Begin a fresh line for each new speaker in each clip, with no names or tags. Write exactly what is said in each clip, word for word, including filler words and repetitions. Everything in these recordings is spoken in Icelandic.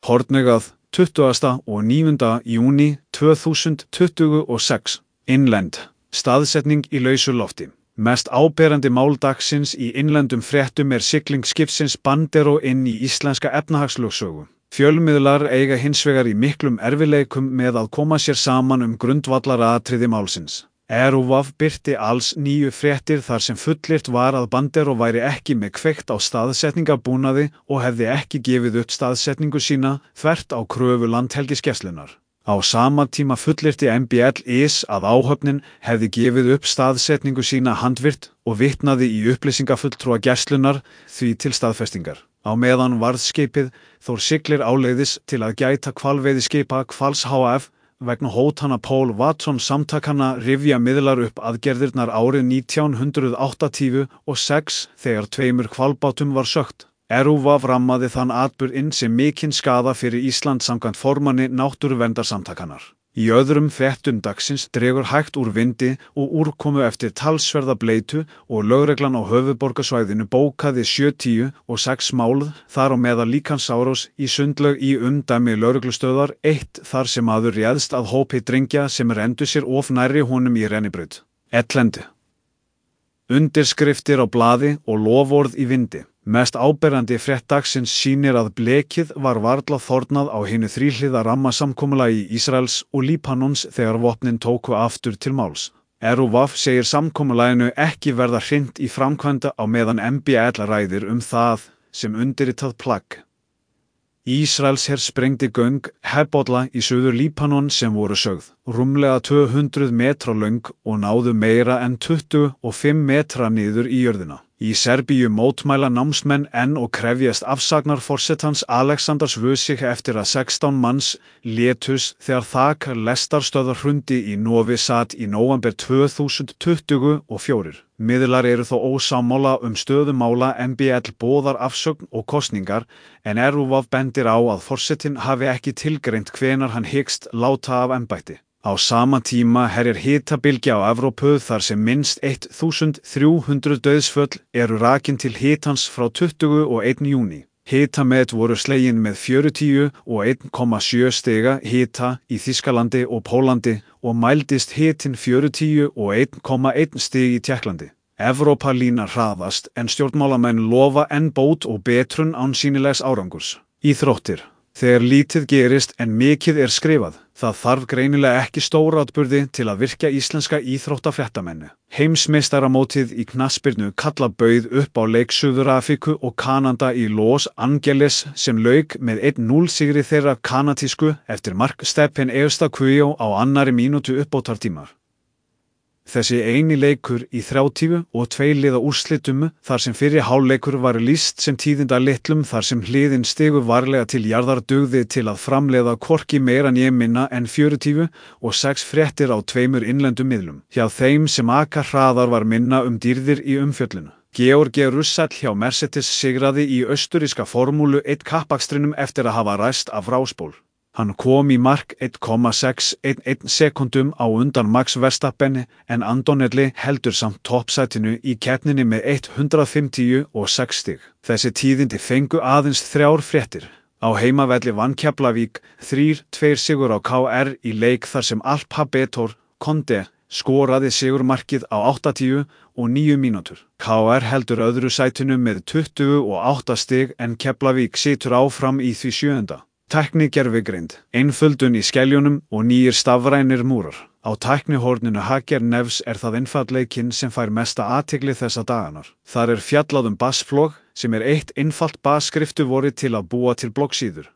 Hornegað, tuttugasta og níunda júní tvö þúsund tuttugu og sex. Innlend. Staðsetning í lausu lofti. Mest áberandi mál dagsins í innlendum fréttum er sigling skipsins Bandero inn í íslenska efnahagslögsögu. Fjölmiðlar eiga hins vegar í miklum erfiðleikum með að koma sér saman um grundvallaratriði málsins. RÚV birti alls níu fréttir þar sem fullyrt var að Bandero væri ekki með kveikt á staðsetningarbúnaði og hefði ekki gefið upp staðsetningu sína þvert á kröfu Landhelgisgæslunnar. Á sama tíma fullyrti M B L is að áhöfnin hefði gefið upp staðsetningu sína handvirt og vitnaði í upplýsingafulltrúa Gæslunnar því til staðfestingar. Á meðan varðskipið Þór siglir áleiðis til að gæta hvalveiðiskipa Hvals H F vegna hótana Paul Watson samtakanna rifja miðlar upp aðgerðirnar árið nítján hundrað áttatíu og sex þegar tveimur hvalbátum var sökkt. RÚV rammaði þann atburð inn sem mikinn skaða fyrir Ísland samkvæmt formanni náttúruverndarsamtakannar. Í öðrum fréttum dagsins dregur hægt úr vindi og úrkomu eftir talsverða bleitu og lögreglan á höfuðborgarsvæðinu bókaði sjötíu og sex mál þar á meðal líkamsárás í sundlaug í umdæmi lögreglustöðvar eitt þar sem maður réðst að hópi drengja sem renndu sér of nærri honum í rennibraut. Ellendi. Undirskriftir á blaði og loforð í vindi. Mest áberandi frétt dagsins sýnir að blekið var varla þornað á hinu þríhliða rammasamkomulagi Ísraels og Líbanons þegar vopnin tóku aftur til máls. RÚV segir samkomulaginu ekki verða hrint í framkvæmda á meðan M B L ræðir um það sem undirritað plagg. Ísraelsher sprengdi göng Hebolla í suður Líbanon sem voru sögð, rúmlega tvö hundruð metra löng og náðu meira en tuttugu og fimm metra niður í jörðina. Í Serbíu mótmæla námsmenn enn og krefjast afsagnar forsetans Alexanders Vučić eftir að sextán manns létust þegar þak lestarstöðvar hrundi í Novi Sad í nóvember tvö þúsund tuttugu og fjögur. Miðlar eru þó ósammála um stöðu mála. M B L boðar afsögn og kosningar en RÚV bendir á að forsetinn hafi ekki tilgreint hvenær hann hyggst láta af embætti. Á sama tíma herjar hitabylgja á Evrópu þar sem minnst þúsund þrjú hundruð dauðsföll eru rakin til hitans frá tuttugu og einn júní. Hitamet voru slegin með fjörutíu og einn komma sjö stiga hita í Þýskalandi og Pólandi og mældist hitinn fjörutíu og einn komma einn stig í Tékklandi. Evrópa línar hraðast en stjórnmálamenn lofa enn bót og betrun án sýnilegs árangurs. Íþróttir. Þegar lítið gerist en mikið er skrifað, það þarf greinilega ekki stóratburði til að virkja íslenska íþróttafréttamennu. Heimsmeistaramótið í knattspyrnu karla bauð upp á leik Suður-Afríku og Kanada í Los Angeles sem lauk með einn núll sigri þeirra kanatísku eftir mark Stephen Eustaquio á annarri mínútu uppbótartímar. Þessi eini leikur í þrjátíu og tveir liða úrslitum þar sem fyrri hálfleikur var lýst sem tíðinda litlum þar sem hliðin stigu varlega til jarðar dugði til að framleiða hvorki meira né minna en fjörutíu og sex fréttir á tveimur innlendum miðlum. Hjá þeim sem aka hraðar var minna um dýrðir í umfjöllinu. George Russell hjá Mercedes sigraði í austuríska formúlu eitt kappakstrinum eftir að hafa ræst af rásból. Hann kom í mark einn komma sex einn einn sekúndum á undan Max Verstappen en Antonelli heldur samt toppsætinu í keppninni með hundrað fimmtíu og sex stig. Þessi tíðindi fengu aðeins þrjár fréttir. Á heimavelli vann Keflavík þrjú tvö sigur á K R í leik þar sem Alpa Betor Conde skoraði sigurmarkið á áttatíu og níu mínútur. K R heldur öðru sætinu með tuttugu og átta stig en Keflavík situr áfram í því sjöunda. Tækni gervigreind, einföldun í skeljunum og nýjir stafrænir múrar. Á tæknihorninu Hacker Nevs er það einfaldleikinn sem fær mesta athygli þessa daganar. Þar er fjallað um bassflog sem er eitt einfalt basskriftuvorið til að búa til bloggsíður.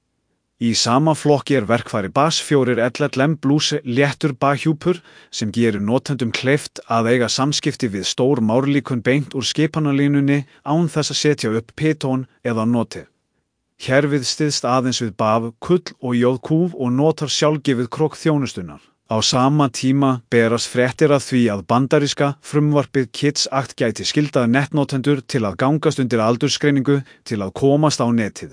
Í sama flokki er verkfæri Bass fjögur L L M Blues léttur bakhjúpur sem gerir notendum kleift að eiga samskipti við stór márlíkun beint úr skipanalínunni án þess að setja upp pitón eða noti. Kerfið styðst aðeins við B A V, kull og jóðkúf og notar sjálfgefið krokk þjónustunnar. Á sama tíma berast fréttir af því að bandaríska frumvarpið Kids Act gæti skildað netnotendur til að gangast undir aldursgreiningu til að komast á netið.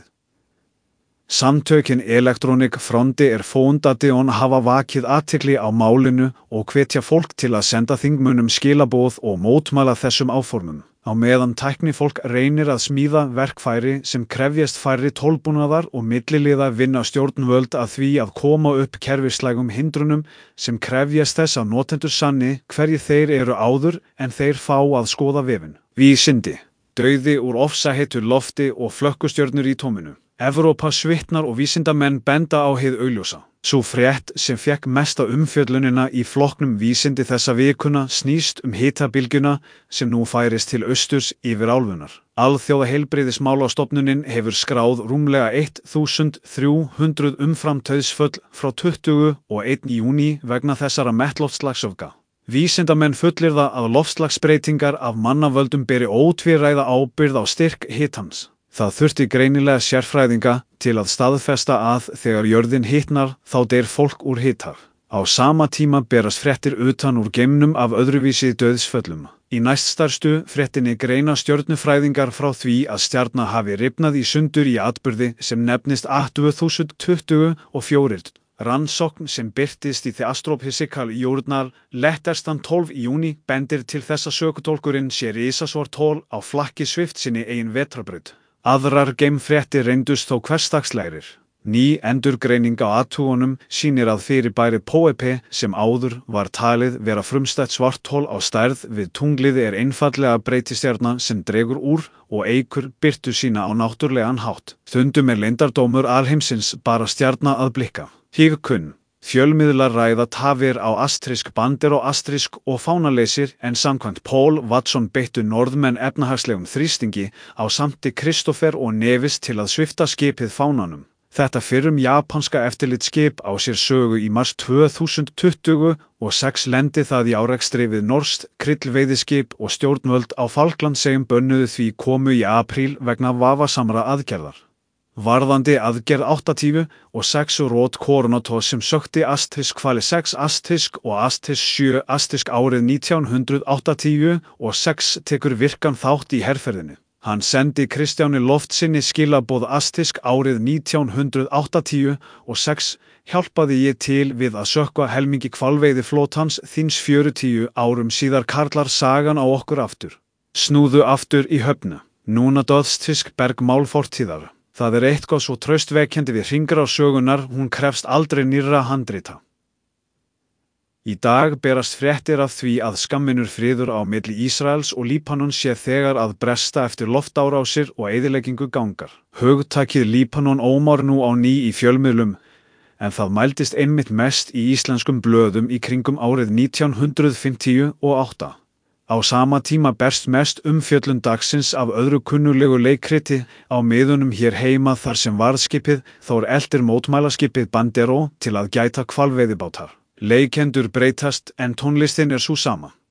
Samtökin Electronic Frontier Foundation hafa vakið athygli á málinu og hvetja fólk til að senda þingmönnum skilaboð og mótmæla þessum áformum. Á meðan tæknifólk reynir að smíða verkfæri sem krefjast færri tólbúnaðar og milliliða vinna stjórnvöld að því að koma upp kerfislægum hindrunum sem krefjast þess að notendur sanni hverjir þeir eru áður en þeir fá að skoða vefinn. Vísindi, dauði úr ofsaheitu lofti og flökkustjörnur í tóminu. Evrópa svitnar og vísindamenn benda á hið augljósa. Sú frétt sem fekk mesta umfjöllunina í flokknum vísindi þessa vikuna snýst um hitabylgjuna sem nú færist til austurs yfir álfunnar. Alþjóða heilbrigðismálastofnunin hefur skráð rúmlega þúsund þrjú hundruð umfram dauðsföll frá tuttugu og einn í júní vegna þessara mettloftslagsöfga. Vísindamenn fullyrða að loftslagsbreytingar af mannavöldum beri ótvíræða ábyrgð á styrk hitans. Það þurfti greinilega sérfræðinga til að staðfesta að þegar jörðin hitnar þá deyr fólk úr hita. Á sama tíma berast fréttir utan úr geimnum af öðruvísi dauðsföllum. Í næststærstu fréttinni greina stjörnufræðingar frá því að stjarna hafi rifnað í sundur í atburði sem nefnist A tvö þúsund tuttugu og fjögur. Rannsókn sem birtist í The Astrophysical Journal letterstan tólf í júní bendir til þess að sökutólkurinn sé risastórt hol á flakki svift sinni eigin vetrarbraut. Aðrar geimfréttir reyndust þó hversdagslegrir. Ný endurgreining á athugunum sýnir að fyrirbærið Poipe sem áður var talið vera frumstætt svarthol á stærð við tunglið er einfaldlega breytistjarna sem dregur úr og eykur birtu sína á náttúrlegan hátt. Stundum er leyndardómur alheimsins bara stjarna að blikka. Hígkunn. Fjölmiðlar ræða tafir á astrisk bandir og astrisk og fánaleysir en samkvæmt Paul Watson beittu norðmenn efnahagslegum þrýstingi á samti Christopher og Nevis til að svifta skipið fánanum. Þetta fyrrum japanska eftirlitsskip á sér sögu í mars tvö þúsund tuttugu og sex lendi það í árekstri við norskt kryllveiðiskip og stjórnvöld á Falklandseyjum bönnuðu því komu í apríl vegna vafasamra aðgerðar. Varðandi aðgerð áttatíu og sex rót Koronatos sem sökti astrisk hvali sex astrisk og astrisk sjö astrisk árið nítján hundrað áttatíu og sex tekur virkan þátt í herferðinni. Hann sendi Kristjáni Loftsinni skilaboð astrisk árið nítján hundrað áttatíu og sex hjálpaði ég til við að sökkva helmingi hvalveiði flotans þins fjörutíu árum síðar karlar sagan á okkur aftur. Snúðu aftur í höfna. Núna döðstrisk bergmál fortíðar. Það er eitthvað svo traustvekjandi við hringrás sögunnar, hún krefst aldrei nýrra handrita. Í dag berast fréttir af því að skamminur friður á milli Ísraels og Líbanon sé þegar að bresta eftir loftárásir og eyðileggingu gangar. Hugtakið Líbanon ómar nú á ný í fjölmiðlum, en það mældist einmitt mest í íslenskum blöðum í kringum árið nítján hundrað fimmtíu og átta. Á sama tíma berst mest umfjöllun dagsins af öðru kunnulegu leikriti á miðunum hér heima þar sem varðskipið Þór eltir mótmælaskipið Bandero til að gæta hvalveiðibátar. Leikendur breytast en tónlistin er sú sama.